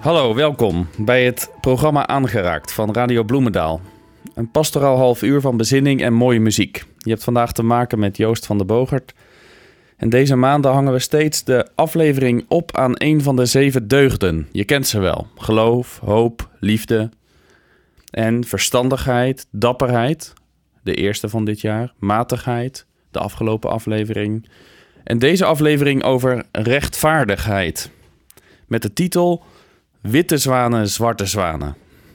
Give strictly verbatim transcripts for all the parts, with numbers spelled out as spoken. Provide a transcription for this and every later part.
Hallo, welkom bij het programma Aangeraakt van Radio Bloemendaal. Een pastoraal half uur van bezinning en mooie muziek. Je hebt vandaag te maken met Joost van der Bogert. En deze maanden hangen we steeds de aflevering op aan een van de zeven deugden. Je kent ze wel. Geloof, hoop, liefde en verstandigheid, dapperheid. De eerste van dit jaar. Matigheid, de afgelopen aflevering. En deze aflevering over rechtvaardigheid. Met de titel Witte zwanen, zwarte zwanen.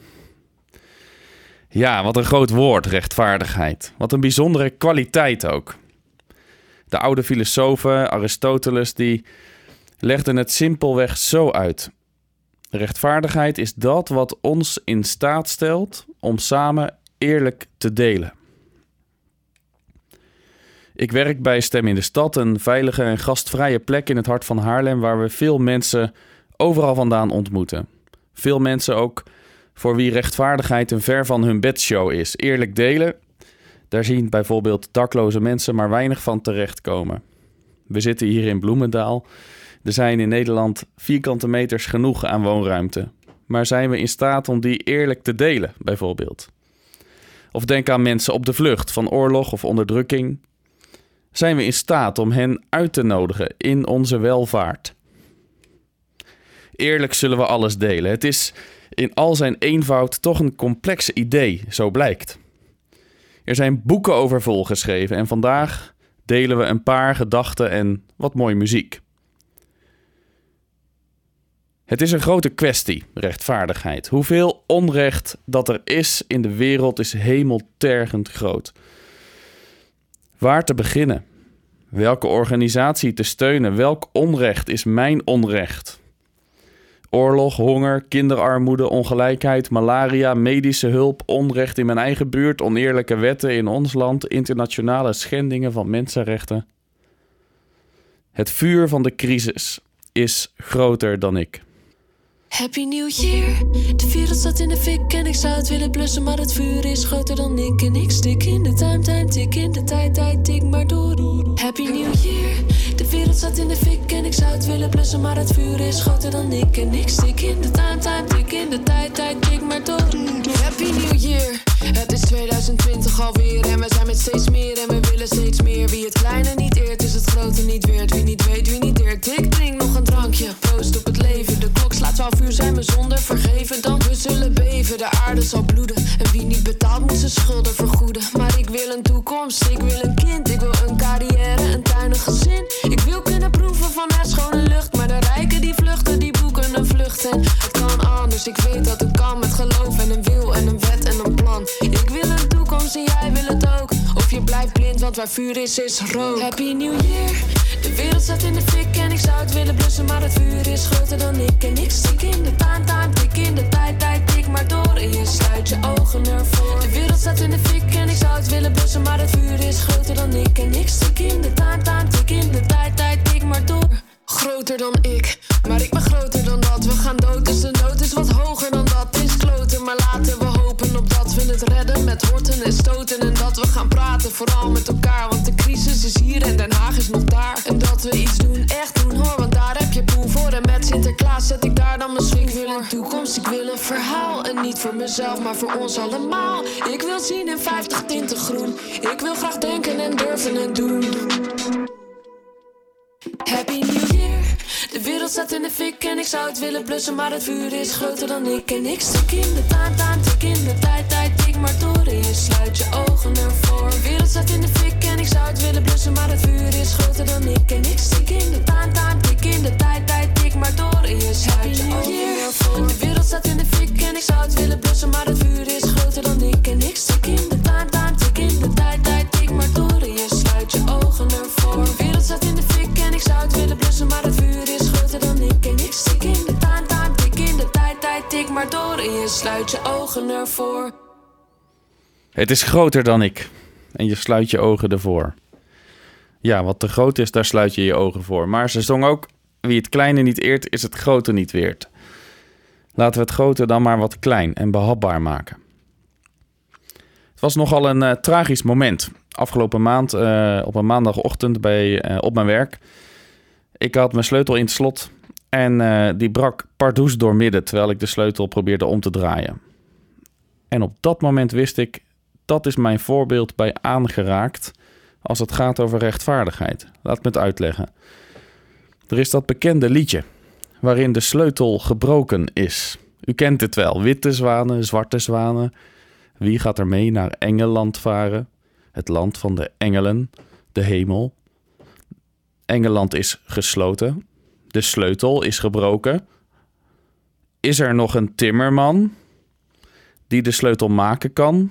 Ja, wat een groot woord, rechtvaardigheid. Wat een bijzondere kwaliteit ook. De oude filosofen, Aristoteles, die legden het simpelweg zo uit. Rechtvaardigheid is dat wat ons in staat stelt om samen eerlijk te delen. Ik werk bij Stem in de Stad, een veilige en gastvrije plek in het hart van Haarlem, waar we veel mensen overal vandaan ontmoeten. Veel mensen ook voor wie rechtvaardigheid een ver van hun bedshow is. Eerlijk delen, daar zien bijvoorbeeld dakloze mensen maar weinig van terechtkomen. We zitten hier in Bloemendaal. Er zijn in Nederland vierkante meters genoeg aan woonruimte. Maar zijn we in staat om die eerlijk te delen, bijvoorbeeld? Of denk aan mensen op de vlucht van oorlog of onderdrukking. Zijn we in staat om hen uit te nodigen in onze welvaart? Eerlijk zullen we alles delen. Het is in al zijn eenvoud toch een complex idee, zo blijkt. Er zijn boeken over volgeschreven en vandaag delen we een paar gedachten en wat mooie muziek. Het is een grote kwestie, rechtvaardigheid. Hoeveel onrecht dat er is in de wereld is hemeltergend groot. Waar te beginnen? Welke organisatie te steunen? Welk onrecht is mijn onrecht? Oorlog, honger, kinderarmoede, ongelijkheid, malaria, medische hulp, onrecht in mijn eigen buurt, oneerlijke wetten in ons land, internationale schendingen van mensenrechten. Het vuur van de crisis is groter dan ik. Happy New Year. De wereld staat in de fik en ik zou het willen blussen, maar het vuur is groter dan ik. En ik stik in de time, time, tik in de tijd, tijd, tik maar door. Happy New Year. De wereld staat in de fik en ik zou het willen blussen, maar het vuur is groter dan ik. En ik stik in de time, time, tik in de tijd, tijd, tik maar door. Happy New Year. Het is tweeduizend twintig alweer en we zijn met steeds meer en we willen steeds meer. Wie het kleine niet eert, is het grote niet weert. Wie niet weet, wie niet deert, ik drink nog een drankje. Proost op het leven, de klok slaat twaalf uur, zijn we zonder vergeven. Dan we zullen beven, de aarde zal bloeden. En wie niet betaalt, moet zijn schulden vergoeden. Maar ik wil een toekomst, ik wil een kind. Ik wil een carrière, een tuin, een gezin. Ik wil kunnen proeven van haar schone lucht. Maar de rijken die vluchten, die boeken een vlucht. En het kan anders, ik weet dat het kan. Met geloof en een wil en een wet en een plan. Ik wil een toekomst en jij wil het ook. Of je blijft blind, want waar vuur is, is rook. Happy New Year. De wereld staat in de fik en ik zou het willen blussen, maar het vuur is groter dan ik. En ik stik in de time, time, tik in de tijd, tijd, tik maar door. En je sluit je ogen ervoor. De wereld staat in de fik en ik zou het willen blussen, maar het vuur is groter dan ik. En ik stik in de time, time, tik in de tijd, tijd, tik maar door. Groter dan ik, maar ik ben groter dan dat. We gaan dood, dus de nood is wat hoger dan dat. Is kloten, maar laten we hopen op dat we het redden met horten en stoten. En dat we gaan praten, vooral met elkaar. Want de crisis is hier en Den Haag is nog daar. En dat we iets doen, echt doen hoor, want daar heb je poen voor. En met Sinterklaas zet ik daar dan mijn swing voor. Ik wil een toekomst, ik wil een verhaal. En niet voor mezelf, maar voor ons allemaal. Ik wil zien in vijftig tinten groen. Ik wil graag denken en durven en doen. Happy New Year. De wereld staat in de fik en ik zou het willen blussen, maar het vuur is groter dan ik. En ik stik in de time, time, tik in de tijd, tijd, tik maar door. En je sluit je ogen ervoor. De wereld staat in de fik en ik zou het willen blussen, maar het vuur is groter dan ik. En ik stik in de time, time, tik in de tijd, tijd, tik maar door. En je sluit je ogen ervoor. De wereld staat in de fik en ik zou het willen blussen, maar het vuur is groter dan ik. En ik stik in de time, time, tik in de tijd, tijd, tik maar door. En je sluit je ogen ervoor. De wereld staat in de fik en ik zou het willen blussen, maar het vuur is groter dan ik. En ik stik in de time, time, tik in de tijd, tijd, tik maar door. En je sluit je ogen ervoor. Het is groter dan ik en je sluit je ogen ervoor. Ja, wat te groot is, daar sluit je je ogen voor. Maar ze zong ook, wie het kleine niet eert, is het grote niet weert. Laten we het grote dan maar wat klein en behapbaar maken. Het was nogal een uh, tragisch moment. Afgelopen maand, uh, op een maandagochtend bij, uh, op mijn werk. Ik had mijn sleutel in het slot En uh, die brak pardoes doormidden terwijl ik de sleutel probeerde om te draaien. En op dat moment wist ik, dat is mijn voorbeeld bij aangeraakt als het gaat over rechtvaardigheid. Laat me het uitleggen. Er is dat bekende liedje waarin de sleutel gebroken is. U kent het wel. Witte zwanen, zwarte zwanen. Wie gaat er mee naar Engeland varen? Het land van de engelen, de hemel. Engeland is gesloten. De sleutel is gebroken. Is er nog een timmerman die de sleutel maken kan?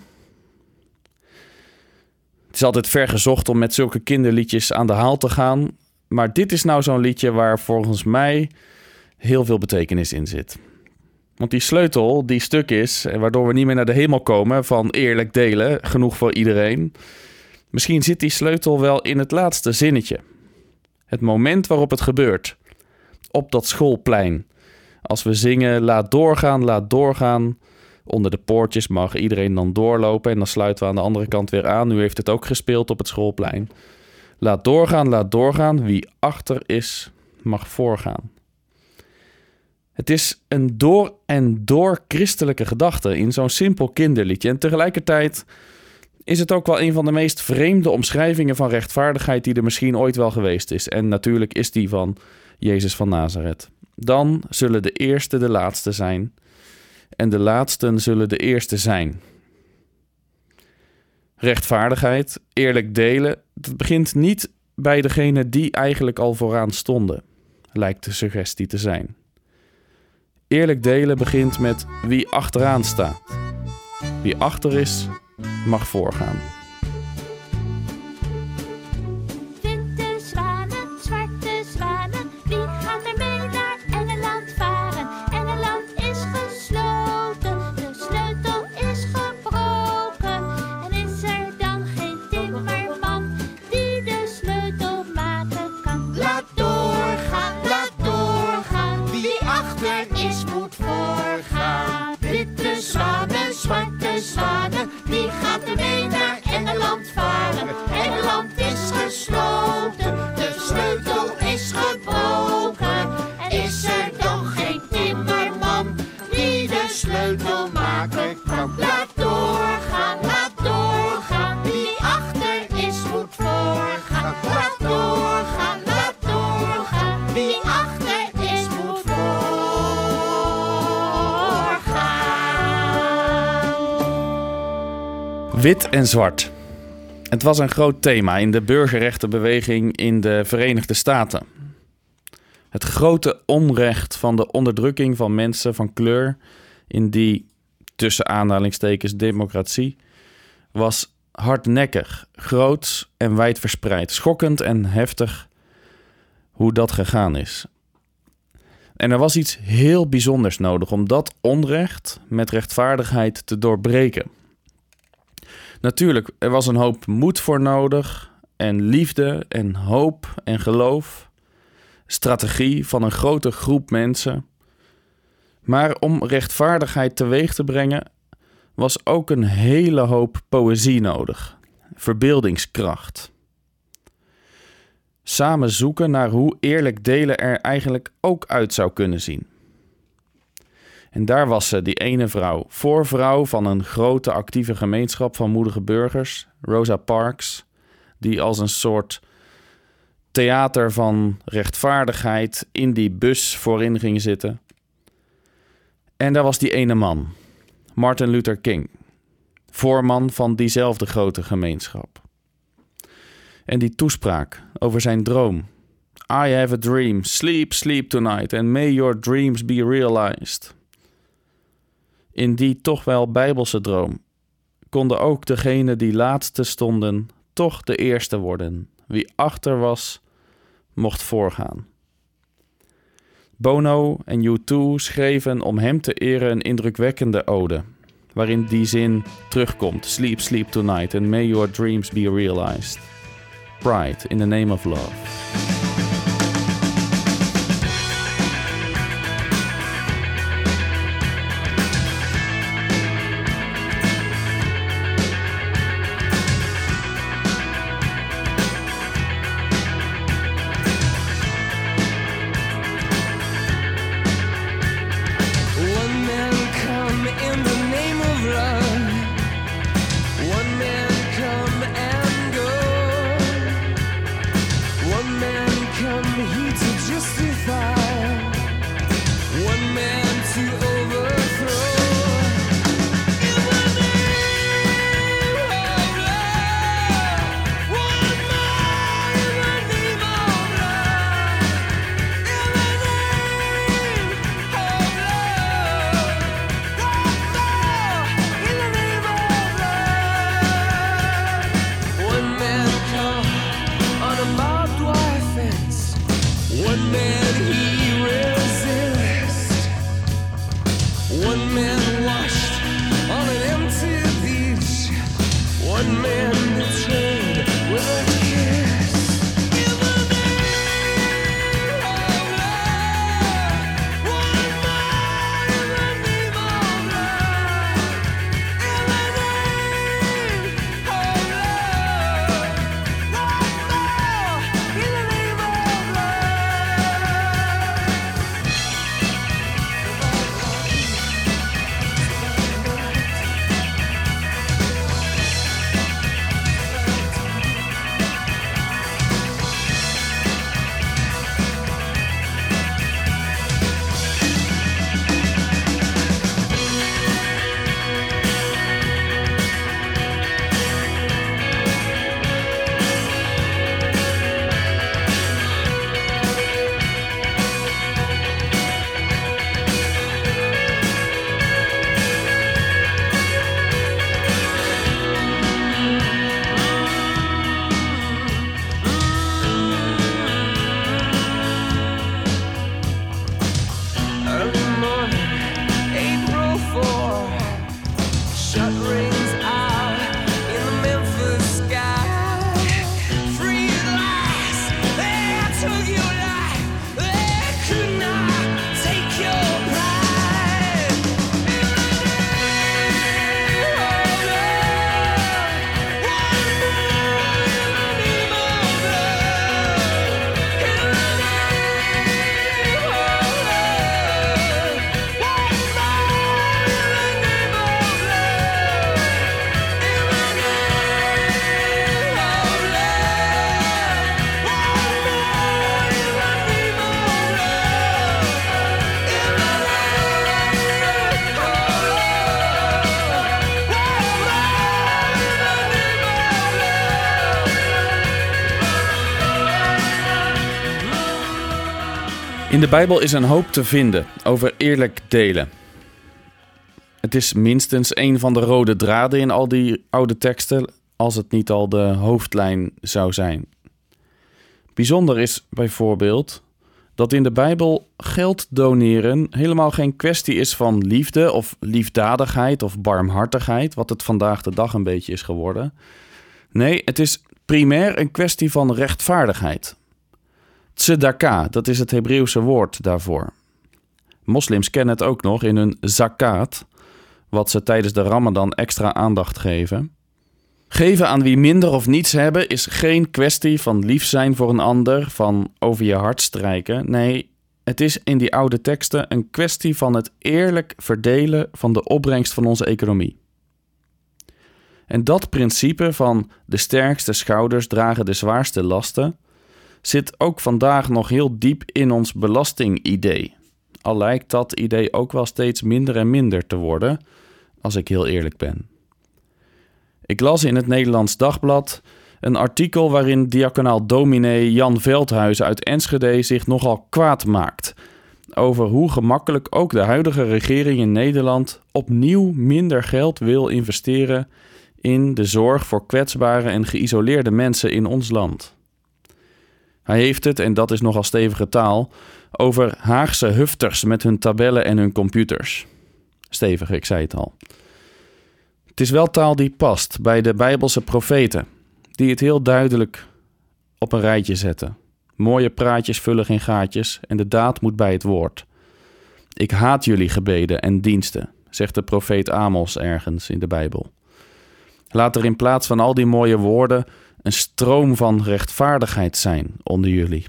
Het is altijd ver gezocht om met zulke kinderliedjes aan de haal te gaan. Maar dit is nou zo'n liedje waar volgens mij heel veel betekenis in zit. Want die sleutel die stuk is, waardoor we niet meer naar de hemel komen van eerlijk delen, genoeg voor iedereen. Misschien zit die sleutel wel in het laatste zinnetje. Het moment waarop het gebeurt. Op dat schoolplein. Als we zingen, laat doorgaan, laat doorgaan. Onder de poortjes mag iedereen dan doorlopen en dan sluiten we aan de andere kant weer aan. U heeft het ook gespeeld op het schoolplein. Laat doorgaan, laat doorgaan. Wie achter is, mag voorgaan. Het is een door en door christelijke gedachte in zo'n simpel kinderliedje. En tegelijkertijd is het ook wel een van de meest vreemde omschrijvingen van rechtvaardigheid die er misschien ooit wel geweest is. En natuurlijk is die van Jezus van Nazareth. Dan zullen de eerste de laatste zijn en de laatsten zullen de eerste zijn. Rechtvaardigheid, eerlijk delen, dat begint niet bij degene die eigenlijk al vooraan stonden, lijkt de suggestie te zijn. Eerlijk delen begint met wie achteraan staat. Wie achter is, mag voorgaan. Witte zwanen, zwarte zwanen, wie gaan er mee naar Engeland varen? Engeland is gesloten, de sleutel is gebroken. En is er dan geen timmerman die de sleutel maken kan? Laat doorgaan, laat doorgaan, wie achter is moet voorgaan. Witte zwanen, zwarte zwanen, wie gaat er mee naar Engeland varen? Engeland is gesloten, de sleutel is gebroken. En is er dan geen timmerman die de sleutel maken kan? Laat doorgaan, laat doorgaan, wie achter is moet voorgaan. Laat doorgaan, laat doorgaan, wie achter is moet voorgaan. Wit en zwart. Het was een groot thema in de burgerrechtenbeweging in de Verenigde Staten. Het grote onrecht van de onderdrukking van mensen van kleur in die, tussen aanhalingstekens, democratie, was hardnekkig, groots en wijdverspreid. Schokkend en heftig hoe dat gegaan is. En er was iets heel bijzonders nodig om dat onrecht met rechtvaardigheid te doorbreken. Natuurlijk, er was een hoop moed voor nodig en liefde en hoop en geloof. Strategie van een grote groep mensen. Maar om rechtvaardigheid teweeg te brengen was ook een hele hoop poëzie nodig. Verbeeldingskracht. Samen zoeken naar hoe eerlijk delen er eigenlijk ook uit zou kunnen zien. En daar was ze, die ene vrouw, voorvrouw van een grote actieve gemeenschap van moedige burgers, Rosa Parks, die als een soort theater van rechtvaardigheid in die bus voorin ging zitten. En daar was die ene man, Martin Luther King, voorman van diezelfde grote gemeenschap. En die toespraak over zijn droom. I have a dream, sleep, sleep tonight, and may your dreams be realized. In die toch wel bijbelse droom konden ook degenen die laatste stonden toch de eerste worden. Wie achter was, mocht voorgaan. Bono en U twee schreven om hem te eren een indrukwekkende ode, waarin die zin terugkomt. Sleep, sleep tonight and may your dreams be realized. Pride in the name of love. In de Bijbel is een hoop te vinden over eerlijk delen. Het is minstens een van de rode draden in al die oude teksten, als het niet al de hoofdlijn zou zijn. Bijzonder is bijvoorbeeld dat in de Bijbel geld doneren helemaal geen kwestie is van liefde of liefdadigheid of barmhartigheid, wat het vandaag de dag een beetje is geworden. Nee, het is primair een kwestie van rechtvaardigheid. Tzedaka, dat is het Hebreeuwse woord daarvoor. Moslims kennen het ook nog in hun zakat, wat ze tijdens de Ramadan extra aandacht geven. Geven aan wie minder of niets hebben is geen kwestie van lief zijn voor een ander, van over je hart strijken. Nee, het is in die oude teksten een kwestie van het eerlijk verdelen van de opbrengst van onze economie. En dat principe van de sterkste schouders dragen de zwaarste lasten zit ook vandaag nog heel diep in ons belastingidee. Al lijkt dat idee ook wel steeds minder en minder te worden, als ik heel eerlijk ben. Ik las in het Nederlands Dagblad een artikel waarin diaconaal dominee Jan Veldhuizen uit Enschede zich nogal kwaad maakt over hoe gemakkelijk ook de huidige regering in Nederland opnieuw minder geld wil investeren in de zorg voor kwetsbare en geïsoleerde mensen in ons land. Hij heeft het, en dat is nogal stevige taal, over Haagse hufters met hun tabellen en hun computers. Stevig, ik zei het al. Het is wel taal die past bij de Bijbelse profeten, die het heel duidelijk op een rijtje zetten. Mooie praatjes vullen geen gaatjes en de daad moet bij het woord. Ik haat jullie gebeden en diensten, zegt de profeet Amos ergens in de Bijbel. Laat er in plaats van al die mooie woorden een stroom van rechtvaardigheid zijn onder jullie.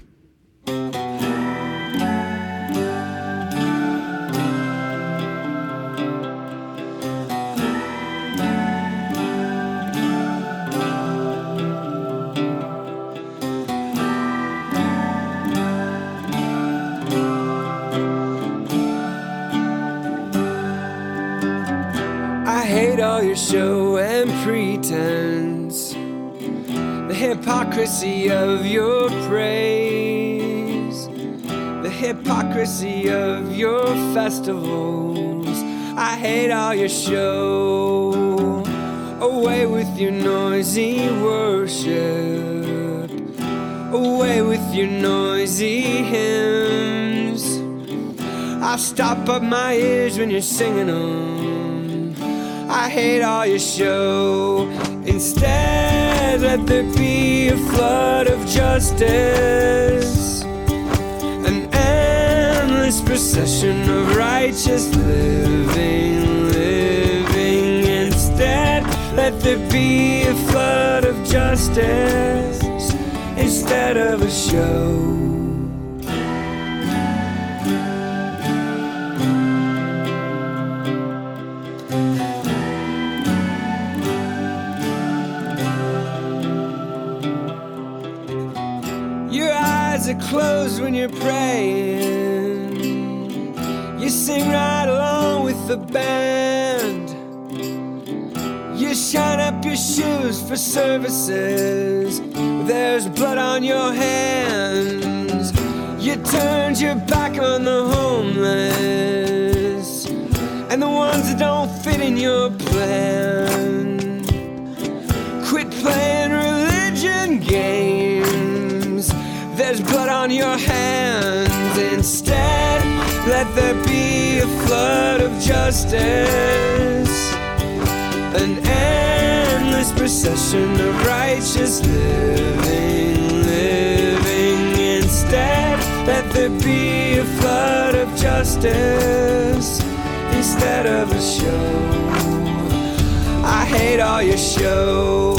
I hate all your show and pretense, the hypocrisy of your praise, the hypocrisy of your festivals. I hate all your show. Away with your noisy worship, away with your noisy hymns. I stop up my ears when you're singing them. I hate all your show. Instead, let there be a flood of justice, an endless procession of righteous living, living. Instead, let there be a flood of justice instead of a show. Are closed when you're praying. You sing right along with the band. You shine up your shoes for services. There's blood on your hands. You turned your back on the homeless and the ones that don't fit in your plan. Quit playing religion games. There's blood on your hands. Instead, let there be a flood of justice, an endless procession of righteous living, living. Instead, let there be a flood of justice instead of a show. I hate all your show.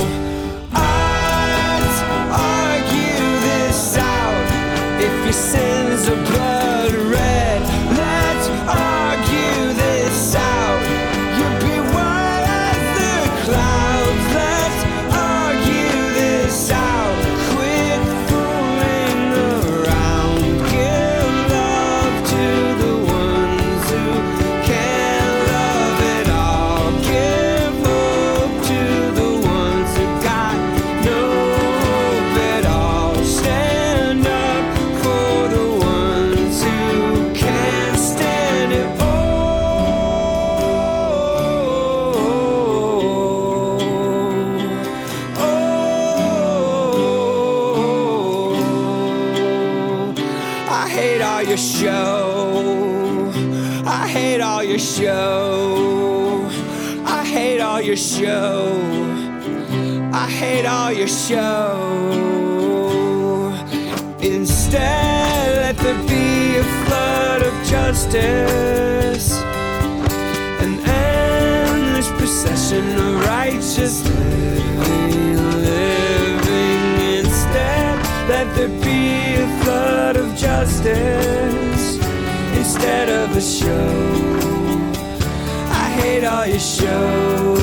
If your sins are blood red, let's argue this out. You'll be white as the clouds. Let's argue this out. Quit fooling around. Give love to the ones who can't love it all. Give hope to the ones who your show. I hate all your show. I hate all your show. I hate all your show. Instead, let there be a flood of justice, an endless procession of righteous living, living. Instead, let there be a flood of justice instead of a show. I hate all your show.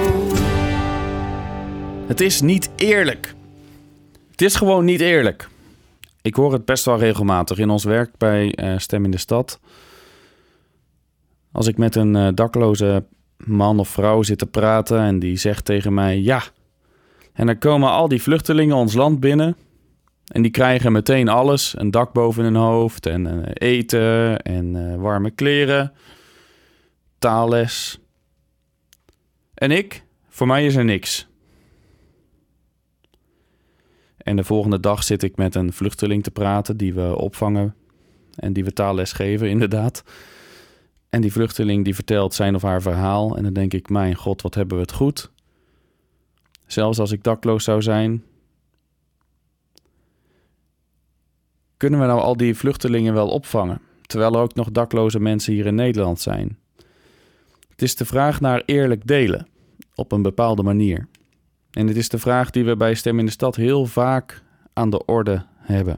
Het is niet eerlijk. Het is gewoon niet eerlijk. Ik hoor het best wel regelmatig in ons werk bij uh, Stem in de Stad. Als ik met een uh, dakloze man of vrouw zit te praten en die zegt tegen mij... ja, en dan komen al die vluchtelingen ons land binnen... en die krijgen meteen alles. Een dak boven hun hoofd en uh, eten en uh, warme kleren, taalles. En ik? Voor mij is er niks. En de volgende dag zit ik met een vluchteling te praten die we opvangen en die we taalles geven, inderdaad. En die vluchteling die vertelt zijn of haar verhaal en dan denk ik, mijn god, wat hebben we het goed. Zelfs als ik dakloos zou zijn, kunnen we nou al die vluchtelingen wel opvangen, terwijl er ook nog dakloze mensen hier in Nederland zijn? Het is de vraag naar eerlijk delen, op een bepaalde manier. En het is de vraag die we bij Stem in de Stad heel vaak aan de orde hebben.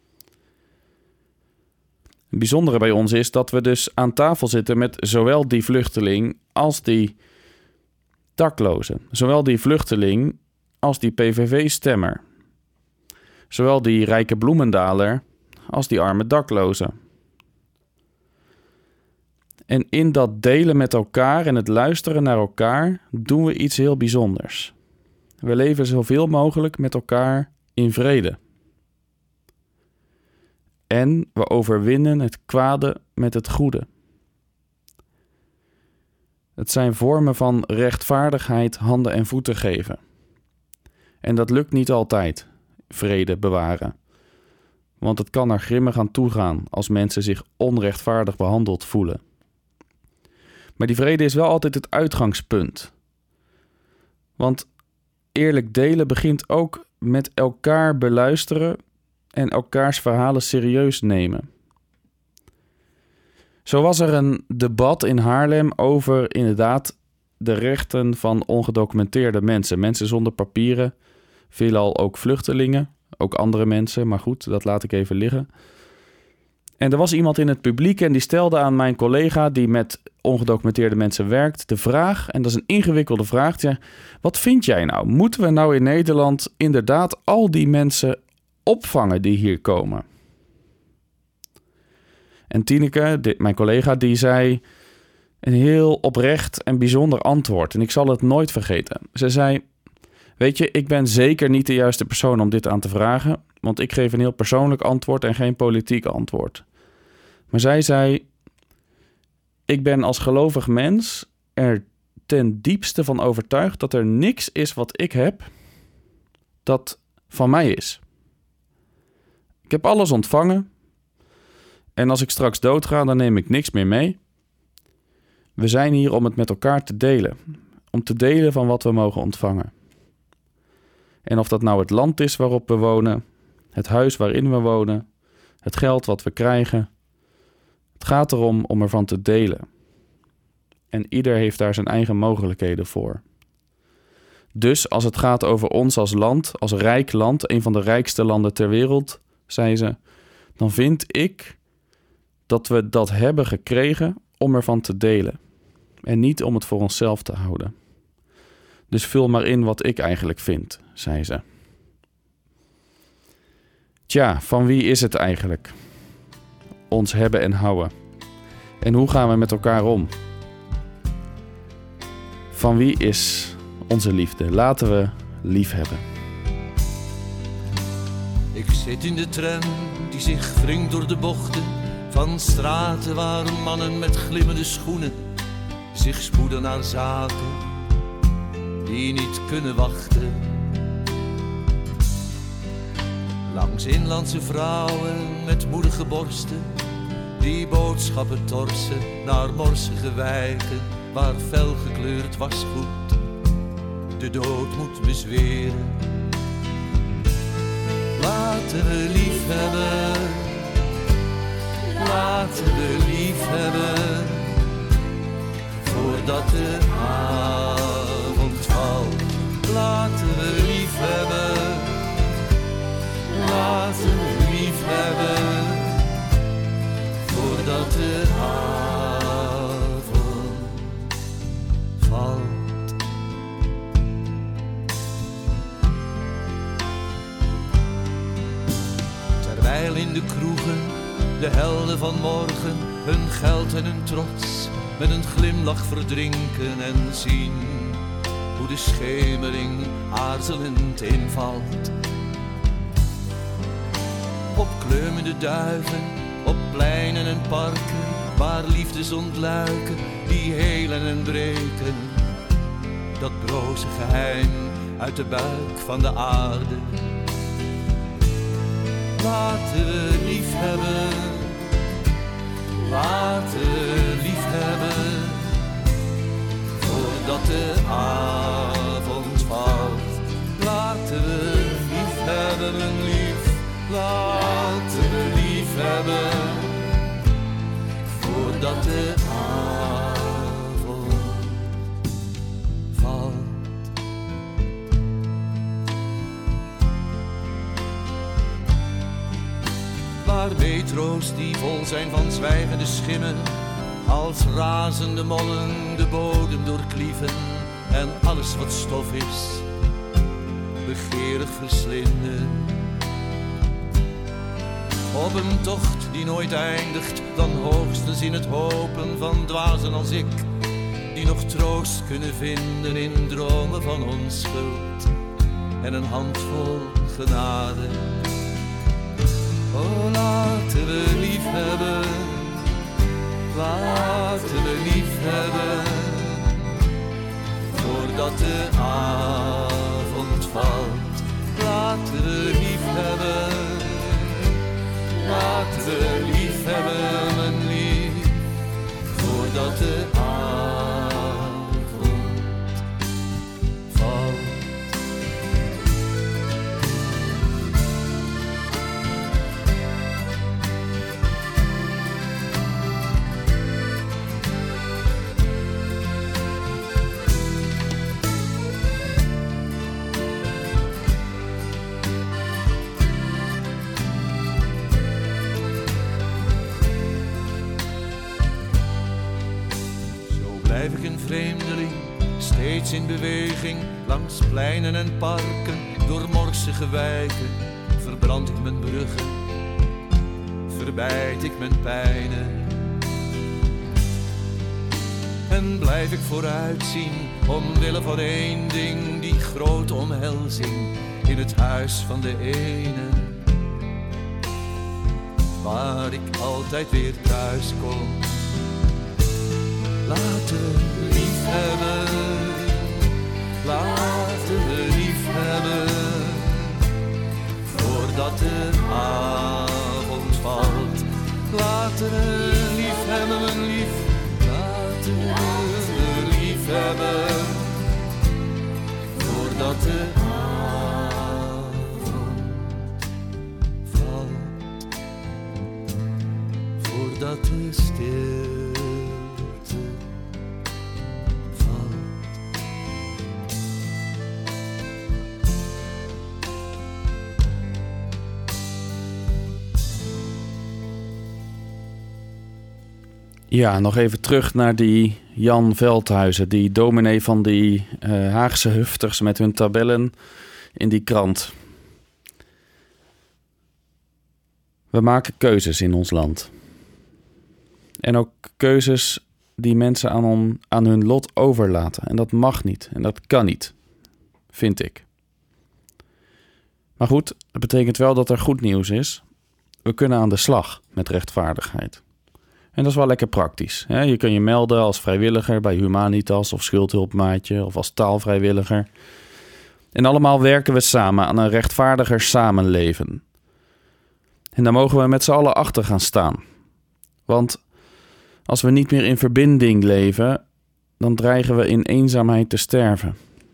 Het bijzondere bij ons is dat we dus aan tafel zitten met zowel die vluchteling als die dakloze. Zowel die vluchteling als die P V V-stemmer. Zowel die rijke Bloemendaler als die arme dakloze. En in dat delen met elkaar en het luisteren naar elkaar doen we iets heel bijzonders. We leven zoveel mogelijk met elkaar in vrede. En we overwinnen het kwade met het goede. Het zijn vormen van rechtvaardigheid handen en voeten geven. En dat lukt niet altijd, vrede bewaren. Want het kan er grimmig aan toegaan als mensen zich onrechtvaardig behandeld voelen. Maar die vrede is wel altijd het uitgangspunt. Want eerlijk delen begint ook met elkaar beluisteren en elkaars verhalen serieus nemen. Zo was er een debat in Haarlem over inderdaad de rechten van ongedocumenteerde mensen. Mensen zonder papieren, veelal ook vluchtelingen, ook andere mensen, maar goed, dat laat ik even liggen. En er was iemand in het publiek en die stelde aan mijn collega die met ongedocumenteerde mensen werkt de vraag, en dat is een ingewikkelde vraag, die zei, wat vind jij nou? Moeten we nou in Nederland inderdaad al die mensen opvangen die hier komen? En Tineke, dit, mijn collega, die zei een heel oprecht en bijzonder antwoord. En ik zal het nooit vergeten. Ze zei, weet je, ik ben zeker niet de juiste persoon om dit aan te vragen, want ik geef een heel persoonlijk antwoord en geen politiek antwoord. Maar zij zei, ik ben als gelovig mens er ten diepste van overtuigd dat er niks is wat ik heb dat van mij is. Ik heb alles ontvangen en als ik straks doodga, dan neem ik niks meer mee. We zijn hier om het met elkaar te delen, om te delen van wat we mogen ontvangen. En of dat nou het land is waarop we wonen, het huis waarin we wonen, het geld wat we krijgen. Het gaat erom om ervan te delen. En ieder heeft daar zijn eigen mogelijkheden voor. Dus als het gaat over ons als land, als rijk land, een van de rijkste landen ter wereld, zei ze, dan vind ik dat we dat hebben gekregen om ervan te delen. En niet om het voor onszelf te houden. Dus vul maar in wat ik eigenlijk vind, zei ze. Tja, van wie is het eigenlijk? Ons hebben en houden. En hoe gaan we met elkaar om? Van wie is onze liefde? Laten we lief hebben. Ik zit in de tram die zich wringt door de bochten van straten waar mannen met glimmende schoenen zich spoeden naar zaken die niet kunnen wachten. Langs inlandse vrouwen met moedige borsten die boodschappen torsen naar morsige wijken waar fel gekleurd wasgoed de dood moet bezweren. Laten we lief hebben, laten we lief hebben, voordat de avond valt. Laten we lief hebben, laten we lief hebben, voordat de avond valt. Terwijl in de kroegen de helden van morgen hun geld en hun trots met een glimlach verdrinken en zien hoe de schemering aarzelend invalt. Op kleumende duiven, op pleinen en parken, waar liefdes ontluiken, die helen en breken. Dat broze geheim uit de buik van de aarde. Laten we lief hebben, laten we lief hebben, voordat de avond valt. Laten we lief hebben, mijn lief, laten we lief hebben, voordat de avond valt. Waar metro's die vol zijn van zwijgende schimmen, als razende mollen de bodem doorklieven en alles wat stof is, begeerig verslinden. Op een tocht die nooit eindigt, dan hoogstens in het hopen van dwazen als ik, die nog troost kunnen vinden in dromen van onschuld en een handvol genade. Oh, laten we lief hebben, laten we lief hebben, voordat de avond valt. Laten we lief hebben, laten we lief hebben, mijn lief, voordat de avond valt. Blijf ik een vreemdeling, steeds in beweging, langs pleinen en parken, door morsige wijken, verbrand ik mijn bruggen, verbijt ik mijn pijnen. En blijf ik vooruitzien, omwille van één ding, die grote omhelzing in het huis van de ene, waar ik altijd weer thuis kom. Laten we lief hebben, laten we lief hebben, voordat de avond valt. Laten we lief hebben, mijn lief, laten we lief hebben, voordat de avond valt, voordat de stilte. Ja, nog even terug naar die Jan Veldhuizen, die dominee van die uh, Haagse hufters met hun tabellen in die krant. We maken keuzes in ons land. En ook keuzes die mensen aan, on, aan hun lot overlaten. En dat mag niet en dat kan niet, vind ik. Maar goed, het betekent wel dat er goed nieuws is. We kunnen aan de slag met rechtvaardigheid. En dat is wel lekker praktisch. Hè? Je kunt je melden als vrijwilliger bij Humanitas of Schuldhulpmaatje of als taalvrijwilliger. En allemaal werken we samen aan een rechtvaardiger samenleven. En daar mogen we met z'n allen achter gaan staan. Want als we niet meer in verbinding leven, dan dreigen we in eenzaamheid te sterven.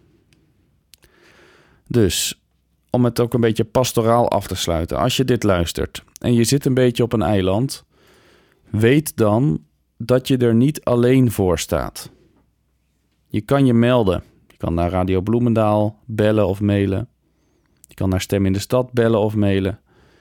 Dus, om het ook een beetje pastoraal af te sluiten. Als je dit luistert en je zit een beetje op een eiland, weet dan dat je er niet alleen voor staat. Je kan je melden. Je kan naar Radio Bloemendaal bellen of mailen. Je kan naar Stem in de Stad bellen of mailen.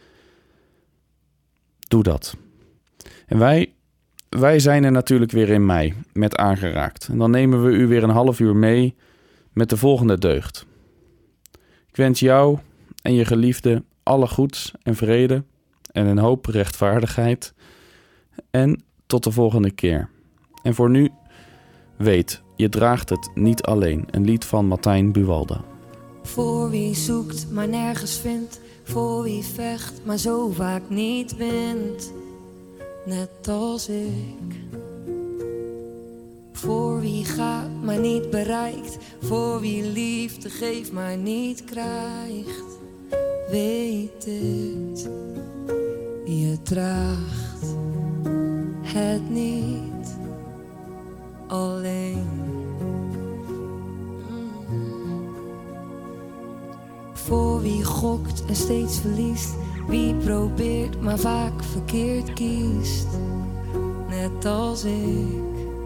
Doe dat. En wij, wij zijn er natuurlijk weer in mei met Aangeraakt. En dan nemen we u weer een half uur mee met de volgende deugd. Ik wens jou en je geliefde alle goeds en vrede en een hoop rechtvaardigheid. En tot de volgende keer. En voor nu, weet, je draagt het niet alleen. Een lied van Martijn Buwalda. Voor wie zoekt, maar nergens vindt. Voor wie vecht, maar zo vaak niet wint. Net als ik. Voor wie gaat, maar niet bereikt. Voor wie liefde geeft, maar niet krijgt. Weet dit, je draagt het niet alleen. Voor wie gokt en steeds verliest. Wie probeert, maar vaak verkeerd kiest. Net als ik.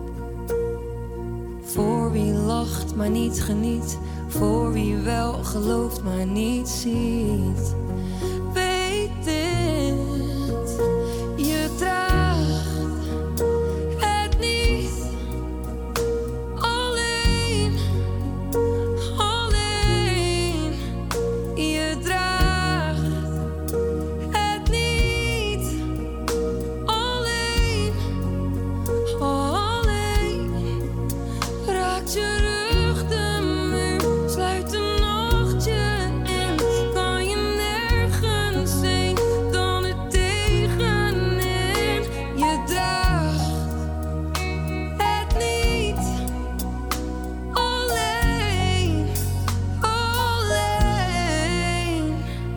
Voor wie lacht, maar niet geniet. Voor wie wel gelooft, maar niet ziet. Weet dit, je draagt het niet alleen. Alleen, je draagt het niet alleen. Alleen, raakt je rug de muur, sluit een nachtje in. Kan je nergens heen dan er tegenin. Je draagt het niet alleen. Alleen.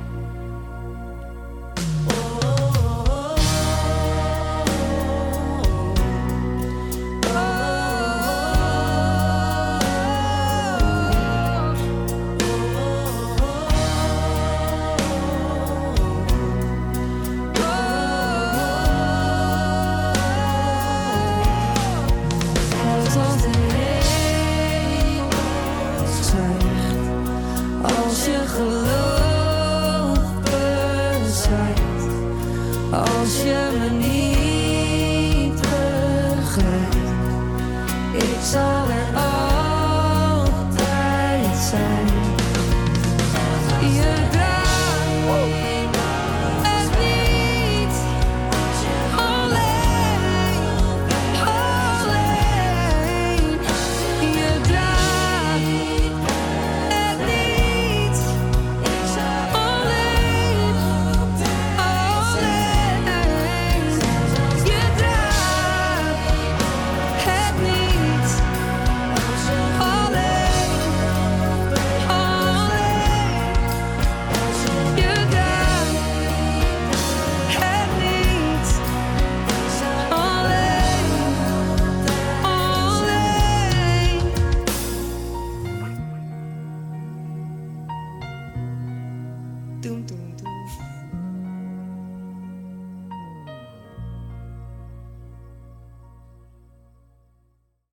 Als als een leeuw zwijgt, als je geloof bezwijkt, als je me niet begrijpt, ik zal er altijd zijn. Je draagt het niet alleen, alleen. Je draagt het niet alleen, alleen. Je draagt het niet alleen, alleen. Je draagt het niet alleen, alleen. Doem, doem.